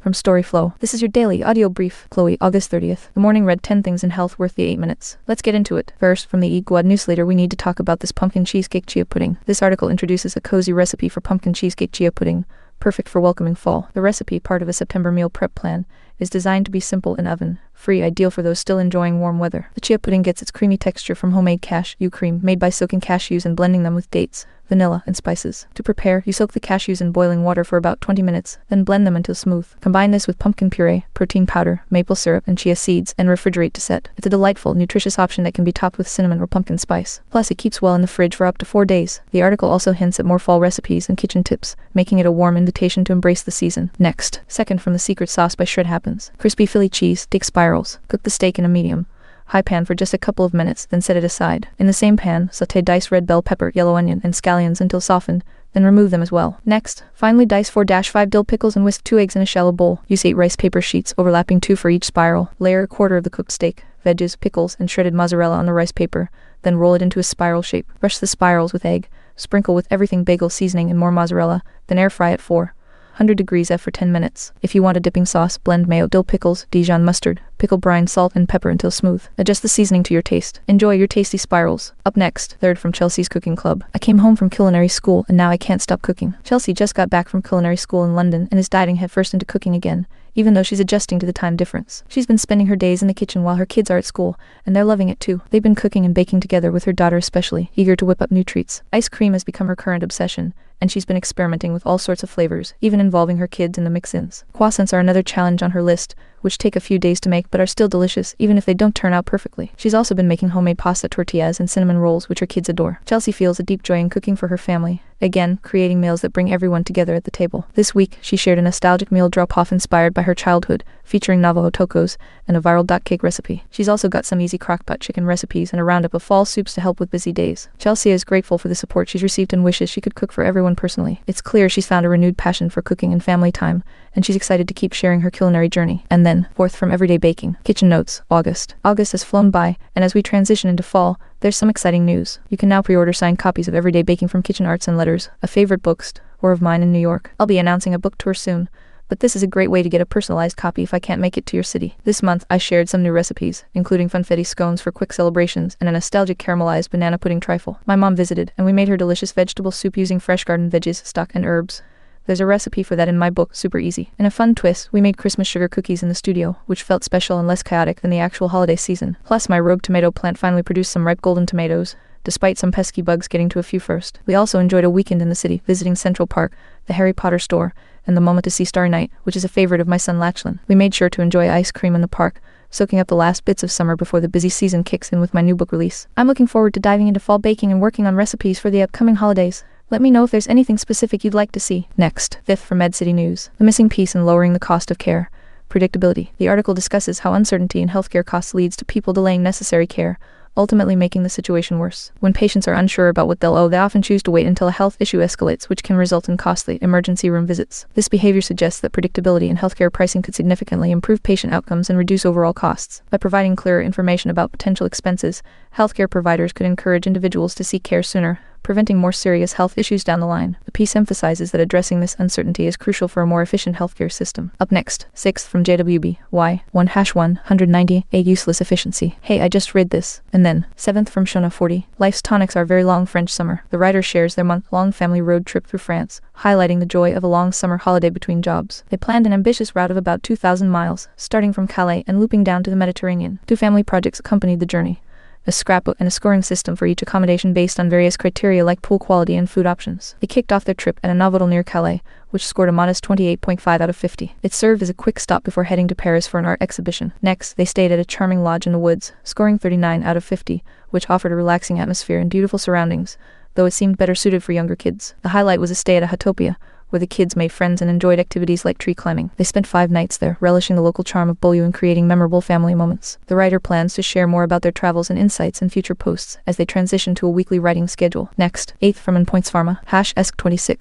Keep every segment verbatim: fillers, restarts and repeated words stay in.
from Storyflow. This is your daily audio brief. Chloe, August thirtieth. The morning read ten things in health worth the eight minutes. Let's get into it. First, from the Eat Gwad newsletter, we need to talk about this pumpkin cheesecake chia pudding. This article introduces a cozy recipe for pumpkin cheesecake chia pudding, perfect for welcoming fall. The recipe, part of a September meal prep plan, is designed to be simple and oven-free, ideal for those still enjoying warm weather. The chia pudding gets its creamy texture from homemade cashew cream made by soaking cashews and blending them with dates, vanilla, and spices. To prepare, you soak the cashews in boiling water for about twenty minutes, then blend them until smooth. Combine this with pumpkin puree, protein powder, maple syrup, and chia seeds, and refrigerate to set. It's a delightful, nutritious option that can be topped with cinnamon or pumpkin spice. Plus, it keeps well in the fridge for up to four days. The article also hints at more fall recipes and kitchen tips, making it a warm invitation to embrace the season. Next, second from the Secret Sauce by Shred Happens. Crispy Philly cheese, steak spirals. Cook the steak in a medium high pan for just a couple of minutes, then set it aside. In the same pan, sauté diced red bell pepper, yellow onion, and scallions until softened, then remove them as well. Next, finely dice four to five dill pickles and whisk two eggs in a shallow bowl. Use eight rice paper sheets, overlapping two for each spiral. Layer a quarter of the cooked steak, veggies, pickles, and shredded mozzarella on the rice paper, then roll it into a spiral shape. Brush the spirals with egg, sprinkle with everything bagel seasoning and more mozzarella, then air fry at four hundred degrees F for ten minutes. If you want a dipping sauce, blend mayo, dill pickles, Dijon mustard, pickle brine, salt, and pepper until smooth. Adjust the seasoning to your taste. Enjoy your tasty spirals. Up next, third from Chelsea's Cooking Club. I came home from culinary school and now I can't stop cooking. Chelsea just got back from culinary school in London and is diving headfirst into cooking again, even though she's adjusting to the time difference. She's been spending her days in the kitchen while her kids are at school, and they're loving it too. They've been cooking and baking together with her daughter especially, eager to whip up new treats. Ice cream has become her current obsession, and she's been experimenting with all sorts of flavors, even involving her kids in the mix-ins. Croissants are another challenge on her list, which take a few days to make but are still delicious, even if they don't turn out perfectly. She's also been making homemade pasta tortillas and cinnamon rolls, which her kids adore. Chelsea feels a deep joy in cooking for her family, again, creating meals that bring everyone together at the table. This week, she shared a nostalgic meal drop-off inspired by her childhood, featuring Navajo tacos and a viral dot cake recipe. She's also got some easy crock-pot chicken recipes and a roundup of fall soups to help with busy days. Chelsea is grateful for the support she's received and wishes she could cook for everyone personally. It's clear she's found a renewed passion for cooking and family time, and she's excited to keep sharing her culinary journey. And then, fourth from Everyday Baking. Kitchen Notes, August. August has flown by, and as we transition into fall, there's some exciting news. You can now pre-order signed copies of Everyday Baking from Kitchen Arts and Letters, a favorite bookstore of mine in New York. I'll be announcing a book tour soon, but this is a great way to get a personalized copy if I can't make it to your city. This month, I shared some new recipes, including funfetti scones for quick celebrations and a nostalgic caramelized banana pudding trifle. My mom visited, and we made her delicious vegetable soup using fresh garden veggies, stock, and herbs. There's a recipe for that in my book, super easy. In a fun twist, we made Christmas sugar cookies in the studio, which felt special and less chaotic than the actual holiday season. Plus, my rogue tomato plant finally produced some ripe golden tomatoes, despite some pesky bugs getting to a few first. We also enjoyed a weekend in the city, visiting Central Park, the Harry Potter store, and the Moment to See Starry Night, which is a favorite of my son Lachlan. We made sure to enjoy ice cream in the park, soaking up the last bits of summer before the busy season kicks in with my new book release. I'm looking forward to diving into fall baking and working on recipes for the upcoming holidays. Let me know if there's anything specific you'd like to see. Next, fifth from MedCity News. The missing piece in lowering the cost of care. Predictability. The article discusses how uncertainty in healthcare costs leads to people delaying necessary care, ultimately making the situation worse. When patients are unsure about what they'll owe, they often choose to wait until a health issue escalates, which can result in costly emergency room visits. This behavior suggests that predictability in healthcare pricing could significantly improve patient outcomes and reduce overall costs. By providing clearer information about potential expenses, healthcare providers could encourage individuals to seek care sooner, preventing more serious health issues down the line. The piece emphasizes that addressing this uncertainty is crucial for a more efficient healthcare system. Up next, sixth from J W B, Y, one hash one ninety-eight useless efficiency. Hey, I just read this. And then, seventh from Shona forty, Life's Tonics Our Very Long French Summer. The writer shares their month-long family road trip through France, highlighting the joy of a long summer holiday between jobs. They planned an ambitious route of about two thousand miles, starting from Calais and looping down to the Mediterranean. Two family projects accompanied the journey: a scrapbook and a scoring system for each accommodation based on various criteria like pool quality and food options. They kicked off their trip at a Novotel near Calais, which scored a modest twenty-eight point five out of fifty. It served as a quick stop before heading to Paris for an art exhibition. Next, they stayed at a charming lodge in the woods, scoring thirty-nine out of fifty, which offered a relaxing atmosphere and beautiful surroundings, though it seemed better suited for younger kids. The highlight was a stay at a Hatopia, where the kids made friends and enjoyed activities like tree climbing. They spent five nights there, relishing the local charm of Beaulieu and creating memorable family moments. The writer plans to share more about their travels and insights in future posts as they transition to a weekly writing schedule. Next, eighth from In Points Pharma, hash E S C twenty-six.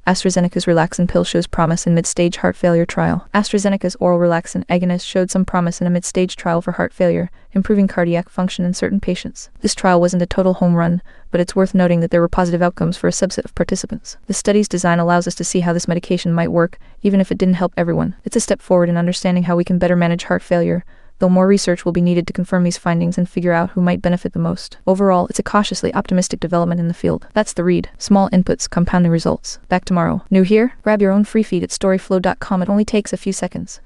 AstraZeneca's relaxin pill shows promise in mid-stage heart failure trial. AstraZeneca's oral relaxin agonist showed some promise in a mid-stage trial for heart failure, improving cardiac function in certain patients. This trial wasn't a total home run, but it's worth noting that there were positive outcomes for a subset of participants. The study's design allows us to see how this medication might work, even if it didn't help everyone. It's a step forward in understanding how we can better manage heart failure, though more research will be needed to confirm these findings and figure out who might benefit the most. Overall, it's a cautiously optimistic development in the field. That's the read. Small inputs, compounding results. Back tomorrow. New here? Grab your own free feed at storyflow dot com. It only takes a few seconds.